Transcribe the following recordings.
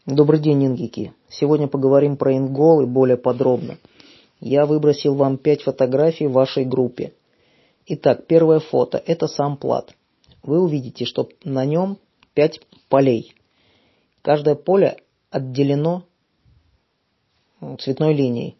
Добрый день, ингики. Сегодня поговорим про инголы более подробно. Я выбросил вам 5 фотографий в вашей группе. Итак, первое фото – это сам плат. Вы увидите, что на нем 5 полей. Каждое поле отделено цветной линией.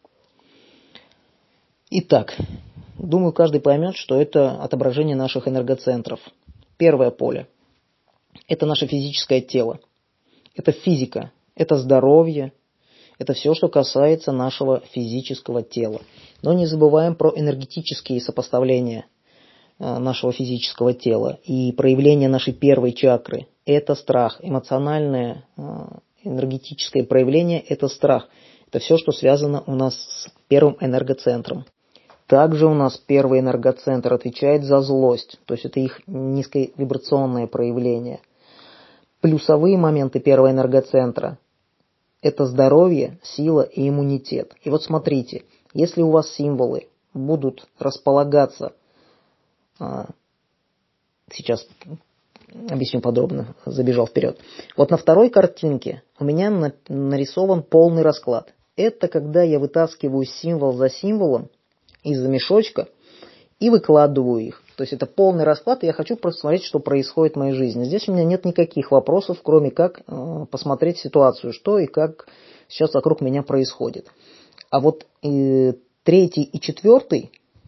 Итак, думаю, каждый поймет, что это отображение наших энергоцентров. Первое поле – это наше физическое тело. Это физика, это здоровье, это все, что касается нашего физического тела. Но не забываем про энергетические сопоставления нашего физического тела и проявление нашей первой чакры. Это страх, эмоциональное, энергетическое проявление – это страх. Это все, что связано у нас с первым энергоцентром. Также у нас первый энергоцентр отвечает за злость, то есть это их низковибрационное проявление. Плюсовые моменты первого энергоцентра – это здоровье, сила и иммунитет. И вот смотрите, если у вас символы будут располагаться, сейчас объясню подробно, забежал вперед. Вот на второй картинке у меня нарисован полный расклад. Это когда я вытаскиваю символ за символом из мешочка и выкладываю их. То есть это полный расклад, и я хочу посмотреть, что происходит в моей жизни. Здесь у меня нет никаких вопросов, кроме как посмотреть ситуацию, что и как сейчас вокруг меня происходит. А вот третье и четвертое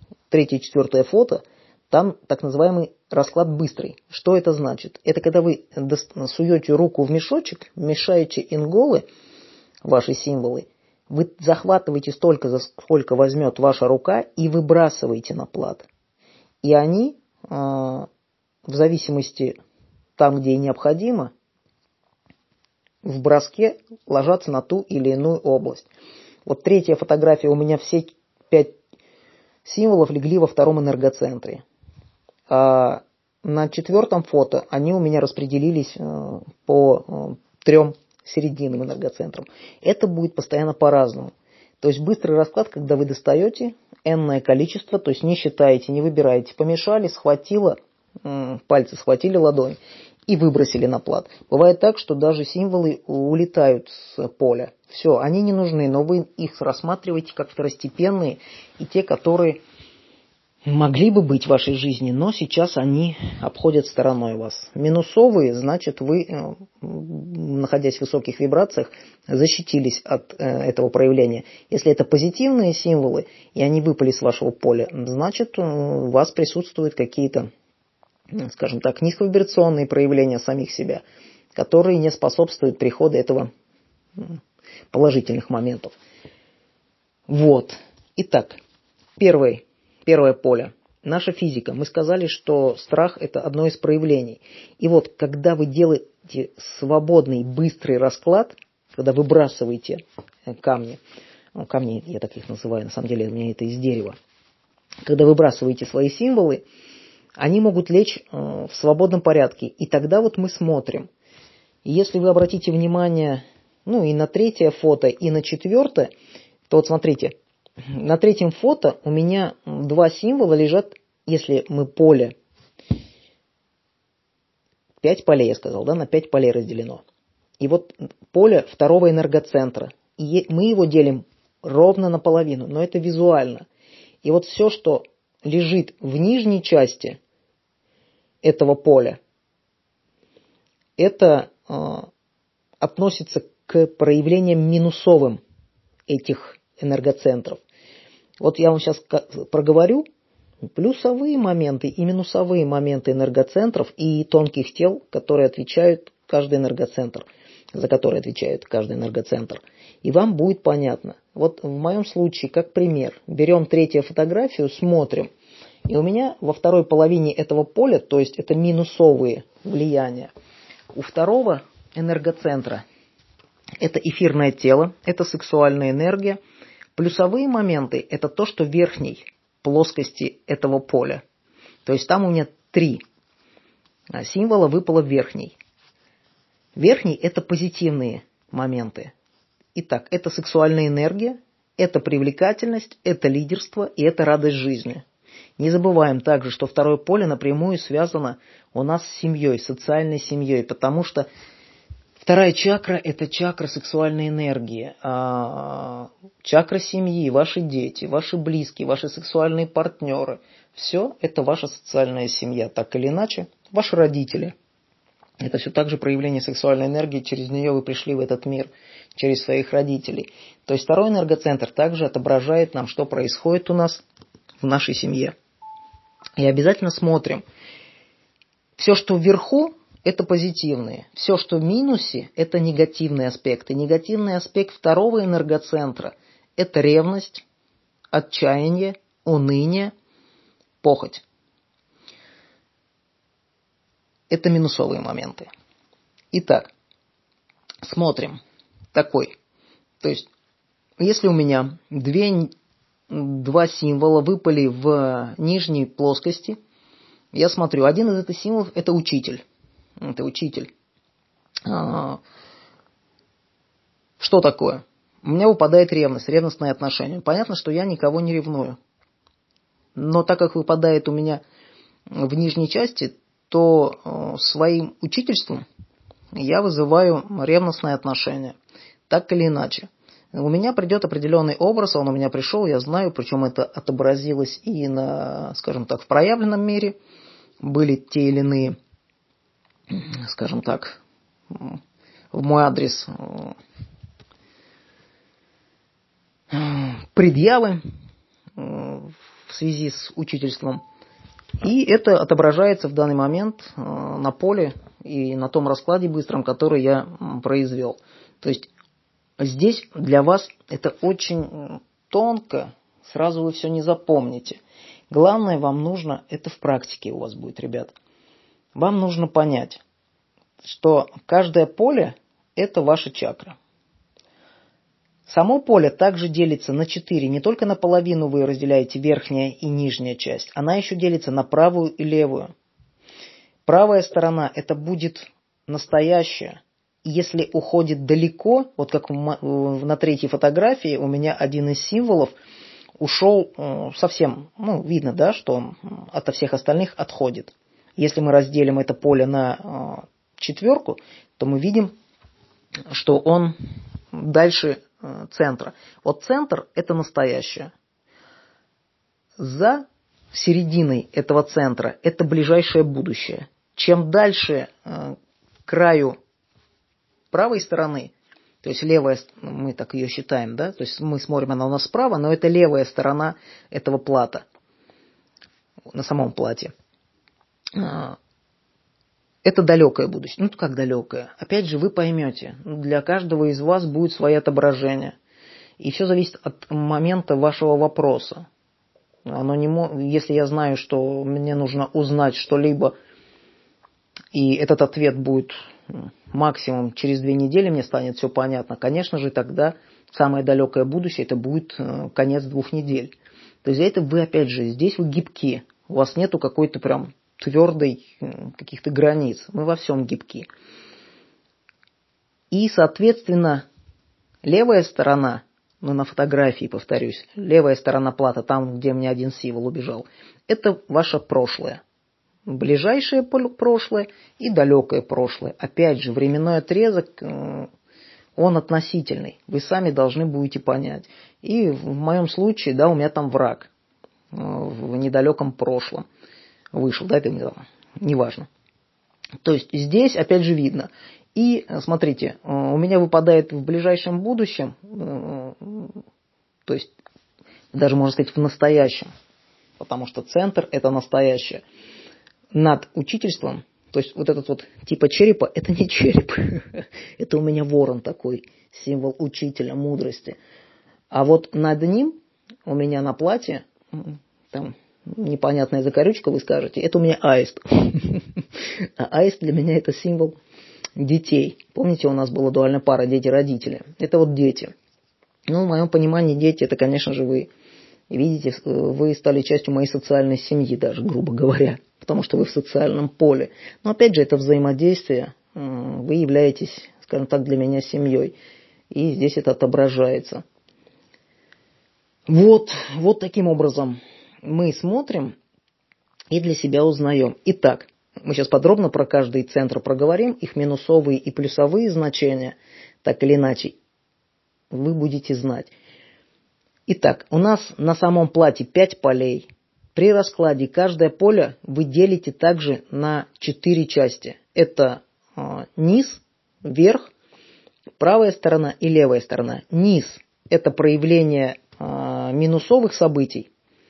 фото, там так называемый расклад быстрый. Что это значит? Это когда вы суете руку в мешочек, мешаете инголы, ваши символы, вы захватываете столько, сколько возьмет ваша рука, и выбрасываете на плат. И они, в зависимости там, где и необходимо, в броске ложатся на ту или иную область. Вот третья фотография, у меня все 5 символов легли во втором энергоцентре. А на четвертом фото они у меня распределились по 3 серединным энергоцентрам. Это будет постоянно по-разному. То есть быстрый расклад, когда вы достаете энное количество, то есть не считаете, не выбираете, помешали, схватило, пальцы схватили ладонь и выбросили на плат. Бывает так, что даже символы улетают с поля. Все, они не нужны, но вы их рассматриваете как второстепенные и те, которые могли бы быть в вашей жизни, но сейчас они обходят стороной вас. Минусовые, значит, вы, находясь в высоких вибрациях, защитились от этого проявления. Если это позитивные символы, и они выпали с вашего поля, значит, у вас присутствуют какие-то, скажем так, низковибрационные проявления самих себя, которые не способствуют приходу этого положительных моментов. Вот. Итак, первое поле. Наша физика. Мы сказали, что страх – это одно из проявлений. И вот, когда вы делаете свободный, быстрый расклад, когда выбрасываете камни я так их называю, на самом деле у меня это из дерева, когда выбрасываете свои символы, они могут лечь в свободном порядке. И тогда вот мы смотрим. И если вы обратите внимание, и на третье фото, и на четвертое, то вот смотрите, на третьем фото у меня 2 символа лежат, если мы поле, 5 полей, я сказал, да, на 5 полей разделено. И вот поле второго энергоцентра. И мы его делим ровно наполовину, но это визуально. И вот все, что лежит в нижней части этого поля, это относится к проявлениям минусовым этих энергоцентров. Вот я вам сейчас проговорю плюсовые моменты и минусовые моменты энергоцентров и тонких тел, которые отвечают каждый энергоцентр, за которые отвечает каждый энергоцентр. И вам будет понятно. Вот в моем случае, как пример, берем третью фотографию, смотрим. И у меня во второй половине этого поля, то есть это минусовые влияния, у второго энергоцентра это эфирное тело, это сексуальная энергия. Плюсовые моменты – это то, что в верхней плоскости этого поля. То есть там у меня 3 символа выпало в верхней. Верхний – это позитивные моменты. Итак, это сексуальная энергия, это привлекательность, это лидерство и это радость жизни. Не забываем также, что второе поле напрямую связано у нас с семьей, социальной семьей, потому что Вторая чакра – это чакра сексуальной энергии. Чакра семьи, ваши дети, ваши близкие, ваши сексуальные партнеры. Все это ваша социальная семья, так или иначе. Ваши родители. Это все также проявление сексуальной энергии. Через нее вы пришли в этот мир, через своих родителей. То есть второй энергоцентр также отображает нам, что происходит у нас в нашей семье. И обязательно смотрим. Все, что вверху, это позитивные. Все, что в минусе, это негативные аспекты. Негативный аспект второго энергоцентра – это ревность, отчаяние, уныние, похоть. Это минусовые моменты. Итак, смотрим. Такой. То есть, если у меня два символа выпали в нижней плоскости, я смотрю, один из этих символов – это учитель. Это учитель. Что такое? У меня выпадает ревность, ревностные отношения. Понятно, что я никого не ревную. Но так как выпадает у меня в нижней части, то своим учительством я вызываю ревностные отношения. Так или иначе. У меня придет определенный образ, он у меня пришел, я знаю, причем это отобразилось и на, скажем так, в проявленном мире. Были те или иные, скажем так, в мой адрес предъявы в связи с учительством. И это отображается в данный момент на поле и на том раскладе быстром, который я произвел. То есть здесь для вас это очень тонко, сразу вы все не запомните. Главное вам нужно, это в практике у вас будет, ребят. Вам нужно понять, что каждое поле – это ваша чакра. Само поле также делится на 4. Не только наполовину вы разделяете верхняя и нижняя часть. Она еще делится на правую и левую. Правая сторона – это будет настоящая. И если уходит далеко, вот как на третьей фотографии, у меня один из символов ушел совсем, видно, да, что он ото всех остальных отходит. Если мы разделим это поле на 4, то мы видим, что он дальше центра. Вот центр – это настоящее. За серединой этого центра – это ближайшее будущее. Чем дальше к краю правой стороны, то есть левая, мы так ее считаем, да, то есть мы смотрим, она у нас справа, но это левая сторона этого плата, на самом плате. Это далекое будущее. Как далекое? Опять же, вы поймете, для каждого из вас будет свое отображение. И все зависит от момента вашего вопроса. Если я знаю, что мне нужно узнать что-либо, и этот ответ будет максимум через 2 недели, мне станет все понятно, конечно же, тогда самое далекое будущее, это будет конец 2 недель. То есть за это вы, опять же, здесь вы гибки. У вас нету какой-то прям твердой каких-то границ. Мы во всем гибки. И, соответственно, левая сторона, на фотографии, повторюсь, левая сторона плата, там, где у меня один символ убежал, это ваше прошлое. Ближайшее прошлое и далекое прошлое. Опять же, временной отрезок, он относительный. Вы сами должны будете понять. И в моем случае, да, у меня там враг в недалеком прошлом вышел, да, это неважно. То есть здесь опять же видно. И смотрите, у меня выпадает в ближайшем будущем, то есть даже можно сказать в настоящем, потому что центр это настоящее. Над учительством, то есть вот этот вот типа черепа, это не череп, это у меня ворон такой, символ учителя, мудрости. А вот над ним у меня на платье, там непонятная закорючка, вы скажете, это у меня аист. А аист для меня это символ детей. Помните, у нас была дуальная пара дети-родители. Это вот дети. В моем понимании дети, это, конечно же, вы. Видите, вы стали частью моей социальной семьи даже, грубо говоря. Потому что вы в социальном поле. Но опять же, это взаимодействие. Вы являетесь, скажем так, для меня семьей. И здесь это отображается. Вот таким образом мы смотрим и для себя узнаем. Итак, Мы сейчас подробно про каждый центр проговорим, их минусовые и плюсовые значения, так или иначе, вы будете знать. Итак, у нас на самом плате 5 полей. При раскладе каждое поле вы делите также на 4 части. Это низ, верх, правая сторона и левая сторона. Низ – это проявление минусовых событий.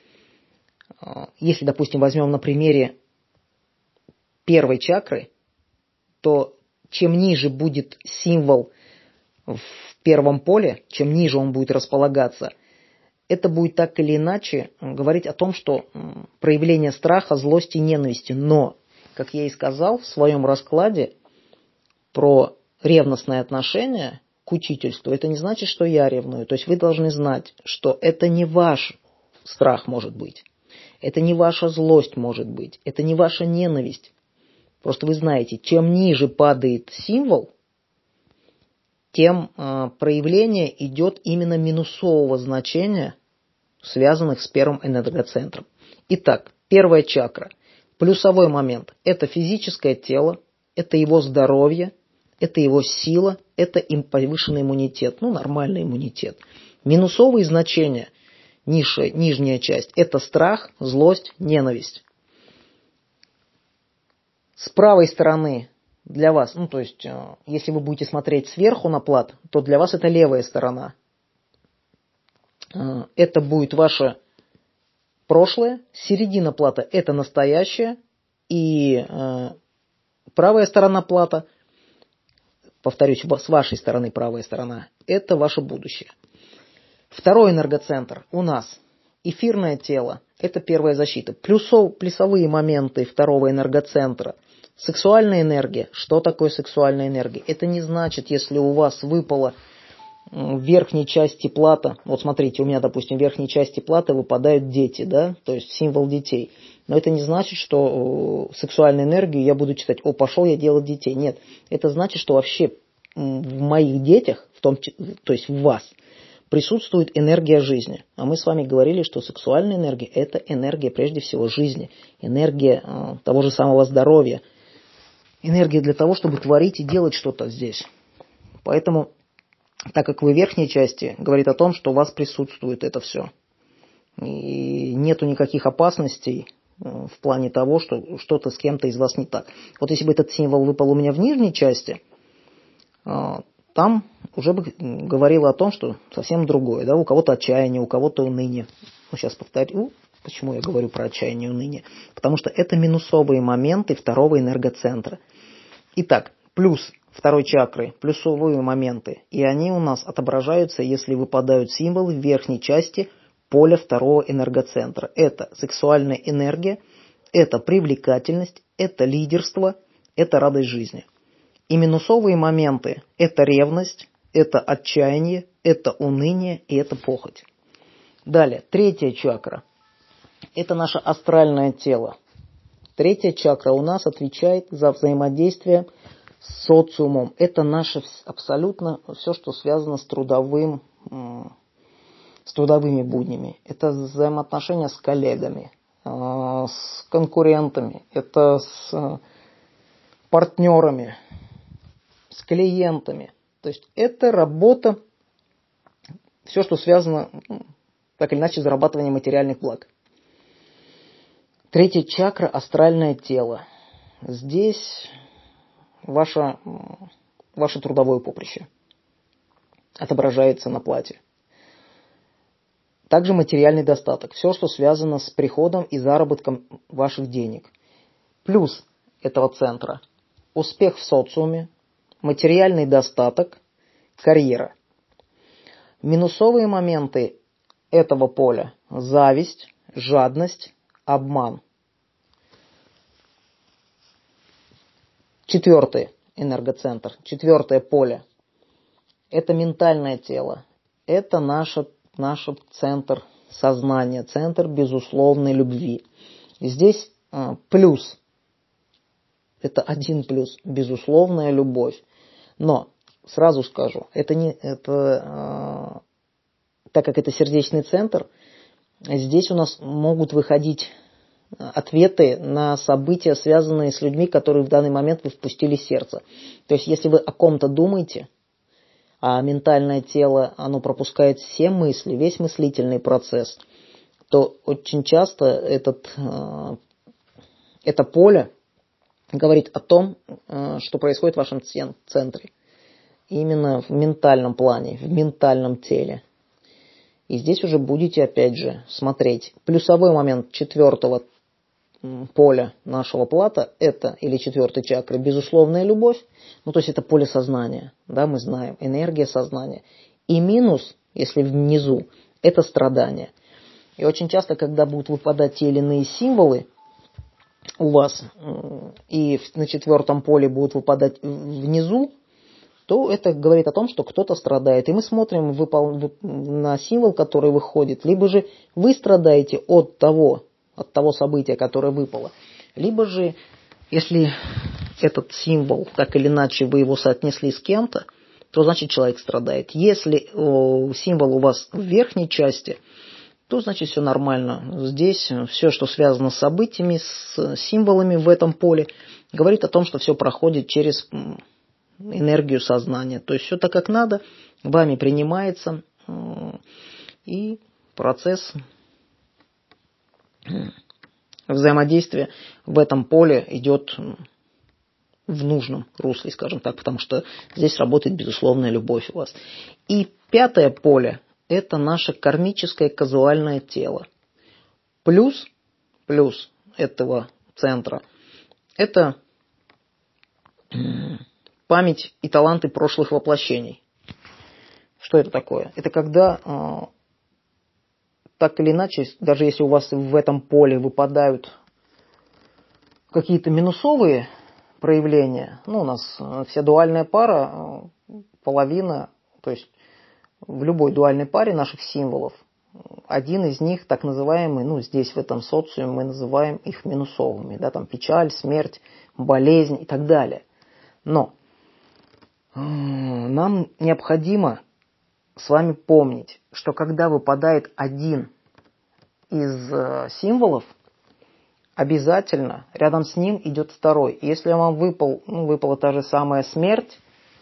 Если, допустим, возьмем на примере первой чакры, то чем ниже будет символ в первом поле, чем ниже он будет располагаться, это будет так или иначе говорить о том, что проявление страха, злости, ненависти. Но, как я и сказал в своем раскладе про ревностное отношение к учительству, это не значит, что я ревную. То есть вы должны знать, что это не ваш страх может быть, это не ваша злость может быть, это не ваша ненависть. Просто вы знаете, чем ниже падает символ, тем проявление идет именно минусового значения, связанных с первым энергоцентром. Итак, первая чакра. Плюсовой момент – это физическое тело, это его здоровье, это его сила, это им повышенный иммунитет, нормальный иммунитет. Минусовые значения, нижняя часть – это страх, злость, ненависть. С правой стороны для вас, если вы будете смотреть сверху на плат, то для вас это левая сторона. Это будет ваше прошлое, середина плата – это настоящее, и правая сторона плата, повторюсь, с вашей стороны правая сторона – это ваше будущее. Второй энергоцентр у нас эфирное тело – это первая защита. Плюсовые моменты второго энергоцентра. Сексуальная энергия. Что такое сексуальная энергия? Это не значит, если у вас выпало в верхней части плата, вот смотрите, у меня, допустим, в верхней части платы выпадают дети, да, то есть символ детей. Но это не значит, что сексуальную энергию я буду читать, пошел я делать детей. Нет, это значит, что вообще в моих детях, то есть в вас, присутствует энергия жизни. А мы с вами говорили, что сексуальная энергия – это энергия прежде всего жизни, энергия того же самого здоровья, энергия для того, чтобы творить и делать что-то здесь. Поэтому, так как вы в верхней части, говорит о том, что у вас присутствует это все. И нету никаких опасностей в плане того, что что-то с кем-то из вас не так. Вот если бы этот символ выпал у меня в нижней части, там уже бы говорило о том, что совсем другое. Да? У кого-то отчаяние, у кого-то уныние. Сейчас повторю, почему я говорю про отчаяние и уныние. Потому что это минусовые моменты второго энергоцентра. Итак, плюс второй чакры, плюсовые моменты. И они у нас отображаются, если выпадают символы в верхней части поля второго энергоцентра. Это сексуальная энергия, это привлекательность, это лидерство, это радость жизни. И минусовые моменты – это ревность, это отчаяние, это уныние и это похоть. Далее, третья чакра – это наше астральное тело. Третья чакра у нас отвечает за взаимодействие с социумом. Это наше абсолютно все, что связано с трудовыми буднями. Это взаимоотношения с коллегами, с конкурентами, это с партнерами, с клиентами. То есть это работа, все, что связано, так или иначе, с зарабатыванием материальных благ. Третья чакра – астральное тело. Здесь ваше трудовое поприще отображается на плате. Также материальный достаток. Все, что связано с приходом и заработком ваших денег. Плюс этого центра – успех в социуме, материальный достаток, карьера. Минусовые моменты этого поля – зависть, жадность, обман. Четвертый энергоцентр, четвертое поле – это ментальное тело. Это наш центр сознания, центр безусловной любви. И здесь плюс, это один плюс, безусловная любовь. Но сразу скажу, так как это сердечный центр, здесь у нас могут выходить ответы на события, связанные с людьми, которые в данный момент вы впустили в сердце. То есть, если вы о ком-то думаете, а ментальное тело, оно пропускает все мысли, весь мыслительный процесс, то очень часто это поле говорит о том, что происходит в вашем центре. Именно в ментальном плане, в ментальном теле. И здесь уже будете, опять же, смотреть. Плюсовой момент 4-го поля нашего плата, это, или 4-й чакры, безусловная любовь. Ну, то есть это поле сознания, да, мы знаем, энергия сознания. И минус, если внизу, это страдание. И очень часто, когда будут выпадать те или иные символы у вас, и на 4-м поле будут выпадать внизу, то это говорит о том, что кто-то страдает. И мы смотрим на символ, который выходит. Либо же вы страдаете от того события, которое выпало. Либо же, если этот символ, так или иначе, вы его соотнесли с кем-то, то значит человек страдает. Если символ у вас в верхней части, то значит все нормально. Здесь все, что связано с событиями, с символами в этом поле, говорит о том, что все проходит через энергию сознания. То есть все так, как надо, вами принимается, и процесс взаимодействия в этом поле идет в нужном русле, скажем так, потому что здесь работает безусловная любовь у вас. И 5-е поле – это наше кармическое казуальное тело. Плюс этого центра – это память и таланты прошлых воплощений. Что это такое? Это когда, так или иначе, даже если у вас в этом поле выпадают какие-то минусовые проявления, ну, у нас вся дуальная пара, половина, то есть в любой дуальной паре наших символов, один из них, так называемый, ну, здесь в этом социуме мы называем их минусовыми, да, там печаль, смерть, болезнь и так далее. Но нам необходимо с вами помнить, что когда выпадает один из символов, обязательно рядом с ним идет второй. Если вам выпала та же самая смерть,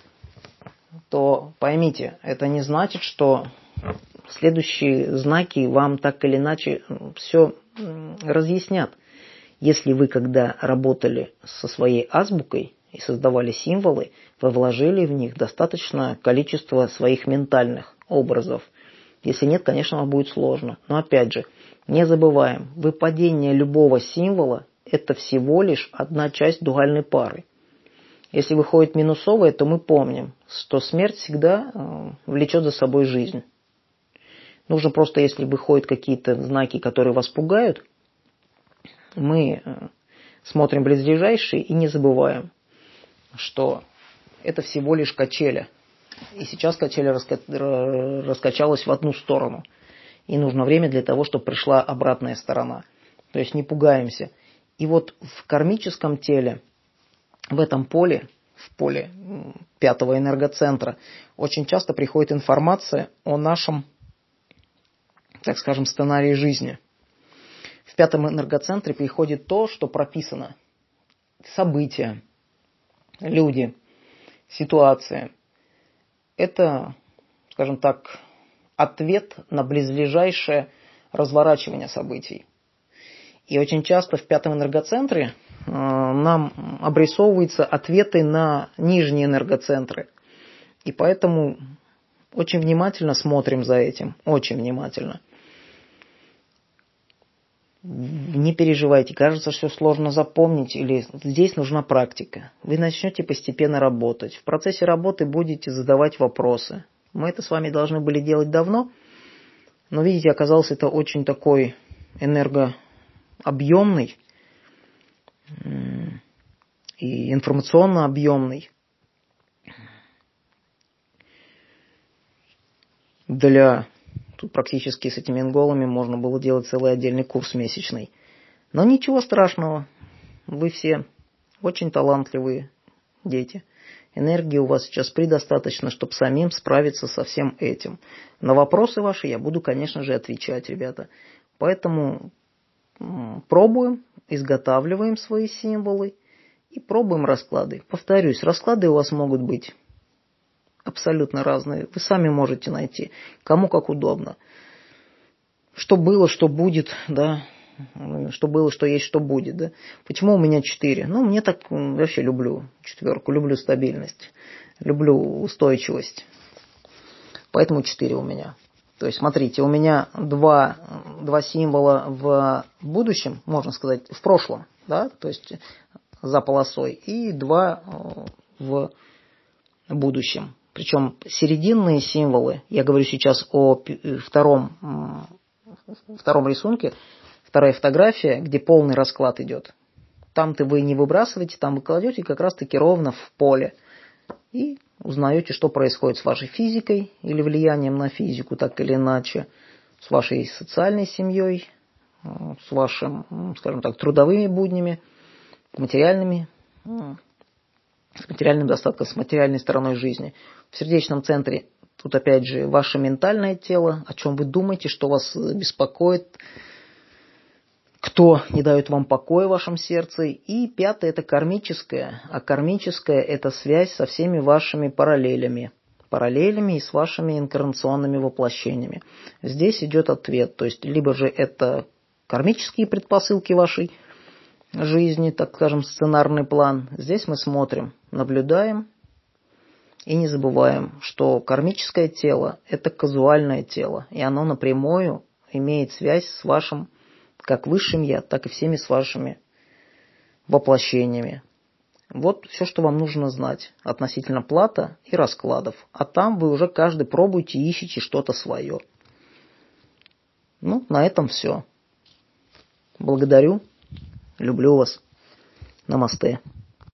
то поймите, это не значит, что следующие знаки вам так или иначе все разъяснят. Если вы когда работали со своей азбукой и создавали символы, вы вложили в них достаточное количество своих ментальных образов. Если нет, конечно, вам будет сложно. Но опять же, не забываем, выпадение любого символа – это всего лишь одна часть дуальной пары. Если выходит минусовое, то мы помним, что смерть всегда влечет за собой жизнь. Нужно просто, если выходят какие-то знаки, которые вас пугают, мы смотрим близлежащие и не забываем, что это всего лишь качеля. И сейчас качеля раскачалась в одну сторону. И нужно время для того, чтобы пришла обратная сторона. То есть не пугаемся. И вот в кармическом теле, в этом поле, в поле 5-го энергоцентра, очень часто приходит информация о нашем, так скажем, сценарии жизни. В 5-м энергоцентре приходит то, что прописано. События, люди, ситуации. Это, скажем так, ответ на близлежащее разворачивание событий. И очень часто в 5-м энергоцентре нам обрисовываются ответы на нижние энергоцентры. И поэтому очень внимательно смотрим за этим. Очень внимательно. Не переживайте, кажется, что сложно запомнить, или здесь нужна практика. Вы начнете постепенно работать. В процессе работы будете задавать вопросы. Мы это с вами должны были делать давно, но, видите, оказался это очень такой энергообъемный и информационно объемный. Тут практически с этими инголами можно было делать целый отдельный курс месячный. Но ничего страшного. Вы все очень талантливые дети. Энергии у вас сейчас предостаточно, чтобы самим справиться со всем этим. На вопросы ваши я буду, конечно же, отвечать, ребята. Поэтому пробуем, изготавливаем свои символы и пробуем расклады. Повторюсь, расклады у вас могут быть абсолютно разные. Вы сами можете найти, кому как удобно. Что было, что будет, да. Что было, что есть, что будет, да. Почему у меня 4? Ну, мне так вообще люблю 4, люблю стабильность, люблю устойчивость. Поэтому 4 у меня. То есть, смотрите, у меня два символа в будущем, можно сказать, в прошлом, да, то есть за полосой, и 2 в будущем. Причем серединные символы, я говорю сейчас о втором рисунке, вторая фотография, где полный расклад идет. Там-то вы не выбрасываете, там вы кладете как раз-таки ровно в поле. И узнаете, что происходит с вашей физикой или влиянием на физику, так или иначе, с вашей социальной семьей, с вашим, скажем так, трудовыми буднями, с материальным достатком, с материальной стороной жизни. В сердечном центре тут опять же ваше ментальное тело, о чем вы думаете, что вас беспокоит, кто не дает вам покоя в вашем сердце. И 5 это кармическое. А кармическое это связь со всеми вашими параллелями и с вашими инкарнационными воплощениями. Здесь идет ответ. То есть, либо же это кармические предпосылки вашей жизни, так скажем, сценарный план. Здесь мы смотрим, наблюдаем и не забываем, что кармическое тело это казуальное тело. И оно напрямую имеет связь с вашим как высшим я, так и всеми с вашими воплощениями. Вот все, что вам нужно знать относительно плата и раскладов. А там вы уже каждый пробуете и ищете что-то свое. Ну, на этом все. Благодарю. Люблю вас. Намасте.